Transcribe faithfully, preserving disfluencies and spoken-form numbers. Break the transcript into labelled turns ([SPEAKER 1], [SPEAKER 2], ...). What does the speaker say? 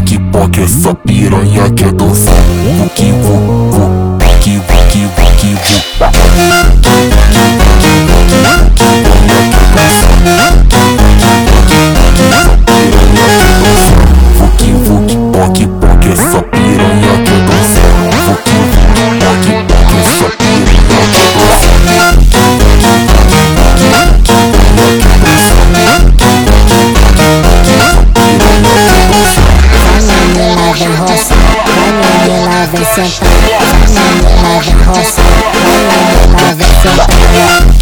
[SPEAKER 1] poque, poque, essa piranha quer dançar. Vuki, vu, vu, vuki, vuki, vuki, vu. Vuki, vuki, poque, poque, essa piranha quer dançar. Vuki, vuki, poque, poque, essa piranha quer dançar.
[SPEAKER 2] Vem roça, vai menina, vem sentar. Vai menina, vem roça, vai menina, vem sentar.